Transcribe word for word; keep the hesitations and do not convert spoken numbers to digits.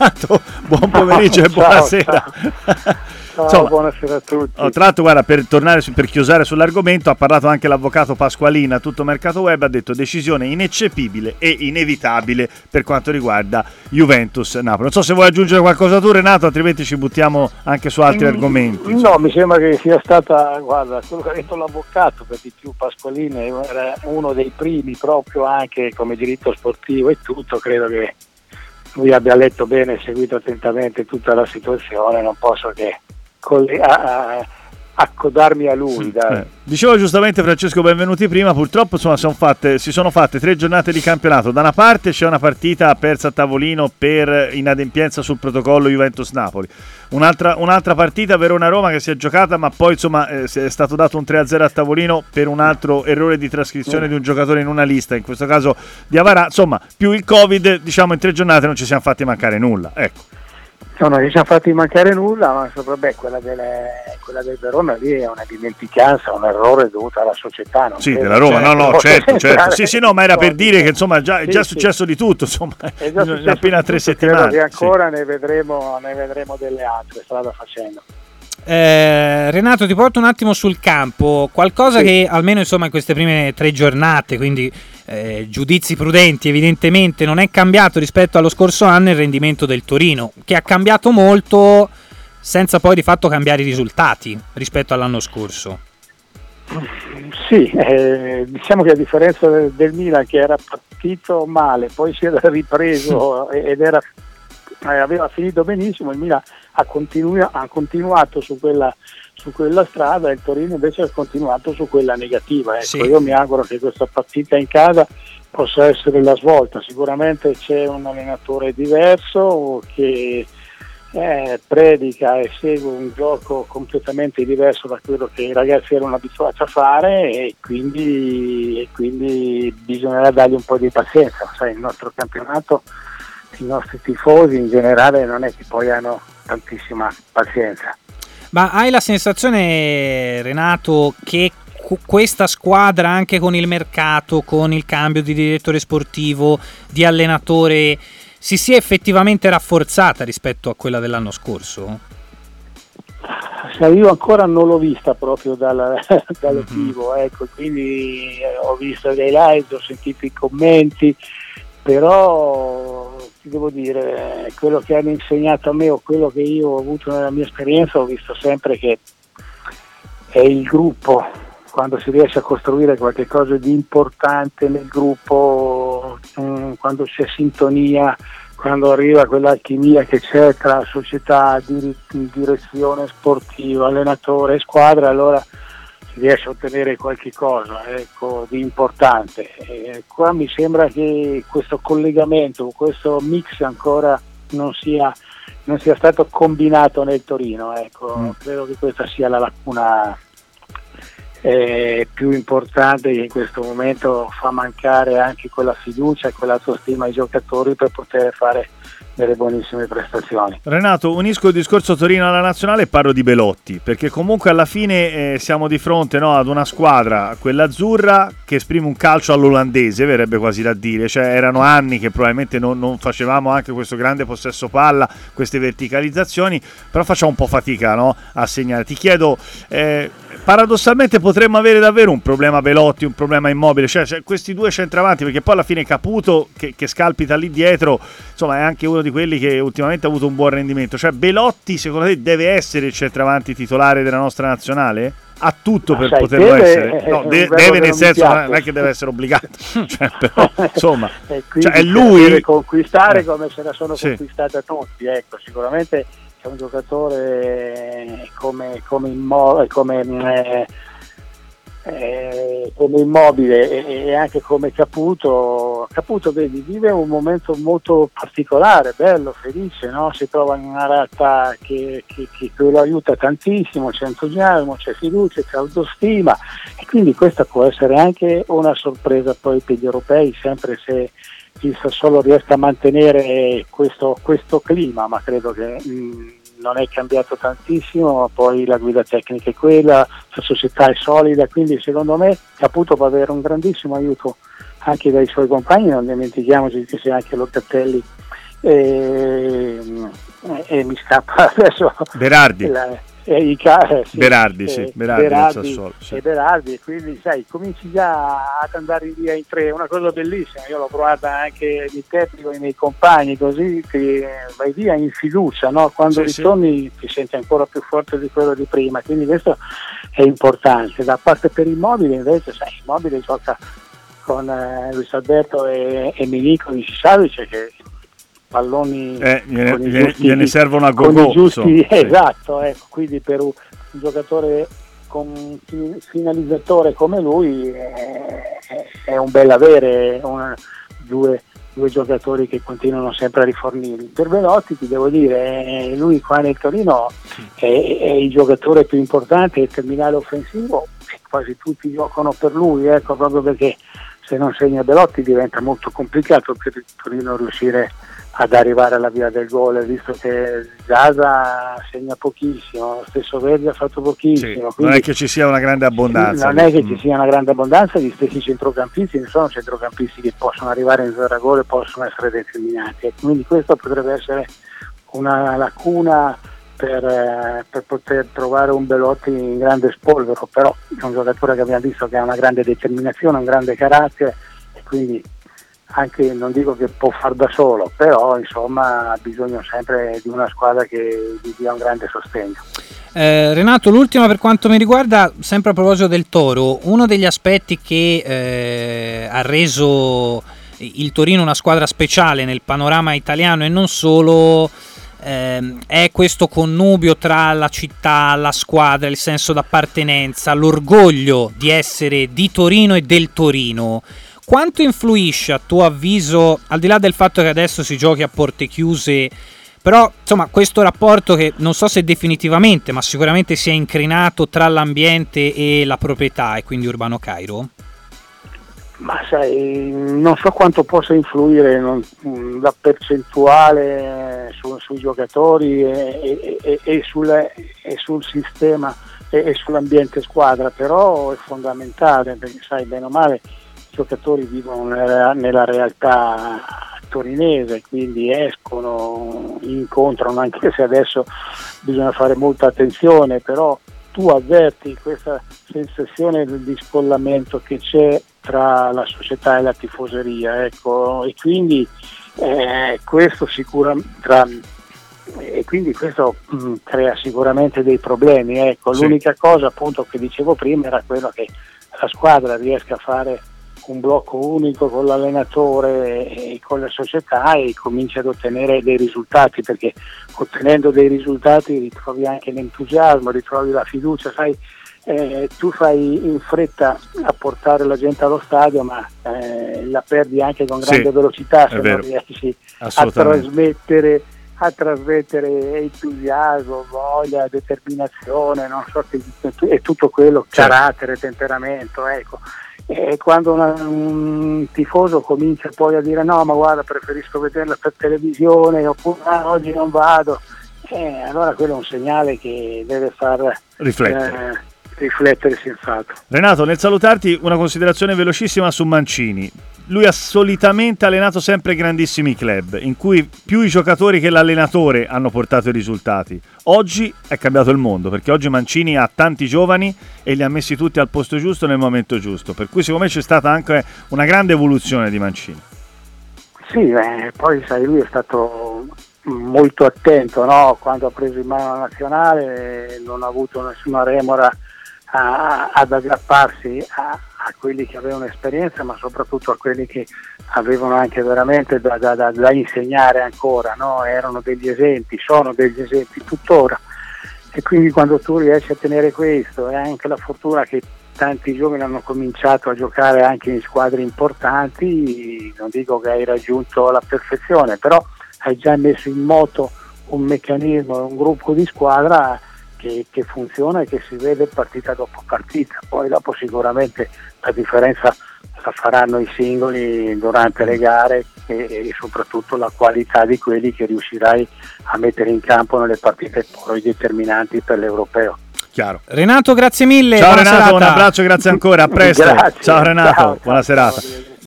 Intanto buon pomeriggio e buonasera. Ciao. Ciao, Insomma, buonasera a tutti. Oh, tra l'altro, guarda, per tornare su, per chiusare sull'argomento, ha parlato anche l'avvocato Pasqualina, tutto mercato web, ha detto decisione ineccepibile e inevitabile per quanto riguarda Juventus Napoli. Non so se vuoi aggiungere qualcosa tu, Renato, altrimenti ci buttiamo anche su altri mm, argomenti. No, mi sembra che sia stata, guarda, quello che ha detto l'avvocato, per di più Pasqualina era uno dei primi proprio anche come diritto sportivo e tutto, credo che lui abbia letto bene e seguito attentamente tutta la situazione, non posso che A, a, accodarmi a lui, dai. Eh. Dicevo giustamente Francesco, benvenuti prima. Purtroppo insomma sono fatte, si sono fatte tre giornate di campionato. Da una parte c'è una partita persa a tavolino per inadempienza sul protocollo Juventus-Napoli, un'altra, un'altra partita Verona-Roma che si è giocata, ma poi insomma eh, è stato dato un tre a zero a tavolino per un altro errore di trascrizione mm. di un giocatore in una lista, in questo caso di Avarà. Insomma, più il Covid, diciamo in tre giornate non ci siamo fatti mancare nulla, ecco. No, non ci siamo fatti mancare nulla, ma vabbè, quella, delle, quella del Verona lì è una dimenticanza, un errore dovuto alla società. Non sì, credo, della Roma, cioè, no, no, certo, certo. Sì, sì, no, ma era per dire che insomma già, è sì, già sì. successo di tutto, insomma, è già successo appena tre tutto, settimane. Credo che ancora sì. ne, vedremo, ne vedremo delle altre, strada facendo. Eh, Renato, ti porto un attimo sul campo, qualcosa sì. che almeno insomma in queste prime tre giornate, quindi eh, giudizi prudenti, evidentemente non è cambiato rispetto allo scorso anno il rendimento del Torino, che ha cambiato molto senza poi di fatto cambiare i risultati rispetto all'anno scorso. Sì, eh, diciamo che a differenza del, del Milan, che era partito male, poi si era ripreso ed era eh, aveva finito benissimo, il Milan ha, continu- ha continuato su quella, su quella strada, e il Torino invece ha continuato su quella negativa. Ecco, sì. Io mi auguro che questa partita in casa possa essere la svolta. Sicuramente c'è un allenatore diverso che eh, predica e segue un gioco completamente diverso da quello che i ragazzi erano abituati a fare, e quindi, e quindi bisognerà dargli un po' di pazienza. Sai, il nostro campionato, i nostri tifosi in generale non è che poi hanno tantissima pazienza. Ma hai la sensazione, Renato, che questa squadra, anche con il mercato, con il cambio di direttore sportivo, di allenatore, si sia effettivamente rafforzata rispetto a quella dell'anno scorso? Io ancora non l'ho vista proprio dal, dallo vivo, mm-hmm. ecco, quindi ho visto dei live, ho sentito i commenti, però ti devo dire, quello che hanno insegnato a me o quello che io ho avuto nella mia esperienza, ho visto sempre che è il gruppo, quando si riesce a costruire qualche cosa di importante nel gruppo, mh, quando c'è sintonia, quando arriva quell'alchimia che c'è tra società, dir- direzione sportiva, allenatore e squadra, allora si riesce a ottenere qualche cosa, ecco, di importante. E qua mi sembra che questo collegamento, questo mix ancora non sia, non sia stato combinato nel Torino, ecco. Mm. Credo che questa sia la lacuna eh, più importante, che in questo momento fa mancare anche quella fiducia e quell'autostima ai giocatori per poter fare delle buonissime prestazioni. Renato, unisco il discorso Torino alla nazionale e parlo di Belotti, perché comunque alla fine eh, siamo di fronte, no, ad una squadra, quella azzurra, che esprime un calcio all'olandese, verrebbe quasi da dire, cioè erano anni che probabilmente non, non facevamo anche questo grande possesso palla, queste verticalizzazioni, però facciamo un po' fatica, no, a segnare. Ti chiedo, eh, paradossalmente potremmo avere davvero un problema Belotti, un problema Immobile, cioè, cioè questi due centravanti, perché poi alla fine Caputo che, che scalpita lì dietro, insomma è anche uno di quelli che ultimamente ha avuto un buon rendimento. Cioè Belotti secondo te deve essere il centravanti titolare della nostra nazionale? Ha tutto per sai, poterlo deve, essere, no, de- deve nel senso non è che deve essere obbligato, cioè, però insomma cioè, è lui deve conquistare come se la sono sì. conquistata tutti, ecco. Sicuramente è un giocatore come come, immo- come eh, Eh, come Immobile e, e anche come Caputo. Caputo, vedi, vive un momento molto particolare, bello, felice, no? Si trova in una realtà che, che, che lo aiuta tantissimo, c'è entusiasmo, c'è fiducia, c'è autostima, e quindi questa può essere anche una sorpresa poi per gli europei, sempre se il Sassuolo riesca a mantenere questo, questo clima, ma credo che mh, non è cambiato tantissimo, poi la guida tecnica è quella, la società è solida, quindi secondo me Caputo può avere un grandissimo aiuto anche dai suoi compagni. Non dimentichiamoci che c'è anche Locatelli, eh, e mi scappa adesso Berardi. La, e i ca- sì, Berardi, e, sì, Berardi, Berardi, Sassuolo, sì. e Berardi, e quindi sai, cominci già ad andare via in tre, è una cosa bellissima, io l'ho provata anche di te con i miei compagni, così che vai via in fiducia, no? Quando sì, ritorni sì. ti senti ancora più forte di quello di prima, quindi questo è importante. Da parte per Immobile invece, sai, Immobile gioca con eh, Luis Alberto e, e Milinkovic Savic, che palloni eh, gliene, con i gliene, giusti, gliene servono a con go-go, i giusti, so, esatto, ecco, quindi per un, un giocatore con un finalizzatore come lui è, è un bel avere una, due, due giocatori che continuano sempre a rifornirli. Per Belotti ti devo dire, lui qua nel Torino è, è il giocatore più importante, il terminale offensivo, e quasi tutti giocano per lui, ecco, proprio perché se non segna Belotti diventa molto complicato per il Torino riuscire ad arrivare alla via del gol, visto che Zaza segna pochissimo, lo stesso Verdi ha fatto pochissimo. Sì, non è che ci sia una grande abbondanza. Non è che ci sia una grande abbondanza, gli stessi centrocampisti, non sono centrocampisti che possono arrivare in zona gol e possono essere determinati. Quindi questo potrebbe essere una lacuna per, eh, per poter trovare un Belotti in grande spolvero, però è un giocatore che abbiamo visto che ha una grande determinazione, un grande carattere, e quindi anche non dico che può far da solo, però insomma ha bisogno sempre di una squadra che gli dia un grande sostegno. Eh, Renato, l'ultima per quanto mi riguarda, sempre a proposito del Toro, uno degli aspetti che eh, ha reso il Torino una squadra speciale nel panorama italiano e non solo eh, è questo connubio tra la città, la squadra, il senso d'appartenenza, l'orgoglio di essere di Torino e del Torino. Quanto influisce a tuo avviso, al di là del fatto che adesso si giochi a porte chiuse, però insomma questo rapporto che non so se definitivamente, ma sicuramente si è incrinato tra l'ambiente e la proprietà, e quindi Urbano Cairo? Ma sai, non so quanto possa influire non, la percentuale su, sui giocatori e, e, e, sul, e sul sistema e, e sull'ambiente squadra, però è fondamentale, perché sai, bene o male i giocatori vivono nella, nella realtà torinese, quindi escono, incontrano, anche se adesso bisogna fare molta attenzione, però tu avverti questa sensazione di scollamento che c'è tra la società e la tifoseria, ecco, e quindi eh, questo sicuramente tra, e quindi questo mh, crea sicuramente dei problemi, ecco. Sì. L'unica cosa appunto che dicevo prima era quello che la squadra riesca a fare un blocco unico con l'allenatore e con la società e comincia ad ottenere dei risultati, perché ottenendo dei risultati ritrovi anche l'entusiasmo, ritrovi la fiducia, sai, eh, tu fai in fretta a portare la gente allo stadio, ma eh, la perdi anche con grande sì, velocità se non riesci a trasmettere a trasmettere entusiasmo, voglia, determinazione, non so, che, e tutto quello, carattere, temperamento, ecco. E quando una, un tifoso comincia poi a dire no, ma guarda, preferisco vederla per televisione, oppure ah, oggi non vado, eh, allora quello è un segnale che deve far riflettere, eh, riflettere senz'altro. Renato, nel salutarti una considerazione velocissima su Mancini. Lui ha solitamente allenato sempre grandissimi club, in cui più i giocatori che l'allenatore hanno portato i risultati. Oggi è cambiato il mondo, perché oggi Mancini ha tanti giovani e li ha messi tutti al posto giusto nel momento giusto, per cui secondo me c'è stata anche una grande evoluzione di Mancini. Sì, eh, poi sai, lui è stato molto attento, no? Quando ha preso in mano la nazionale non ha avuto nessuna remora a, ad aggrapparsi a, a quelli che avevano esperienza, ma soprattutto a quelli che avevano anche veramente da, da, da, da insegnare ancora, no? Erano degli esempi, sono degli esempi tuttora, e quindi quando tu riesci a tenere questo e anche la fortuna che tanti giovani hanno cominciato a giocare anche in squadre importanti, non dico che hai raggiunto la perfezione, però hai già messo in moto un meccanismo, un gruppo di squadra Che, che funziona e che si vede partita dopo partita. Poi dopo sicuramente la differenza la faranno i singoli durante le gare e, e soprattutto la qualità di quelli che riuscirai a mettere in campo nelle partite poi determinanti per l'Europeo. Chiaro. Renato, grazie mille. Ciao Renato, serata. Un abbraccio, grazie ancora, a presto. Grazie. Ciao Renato, ciao, buona ciao, serata. ciao.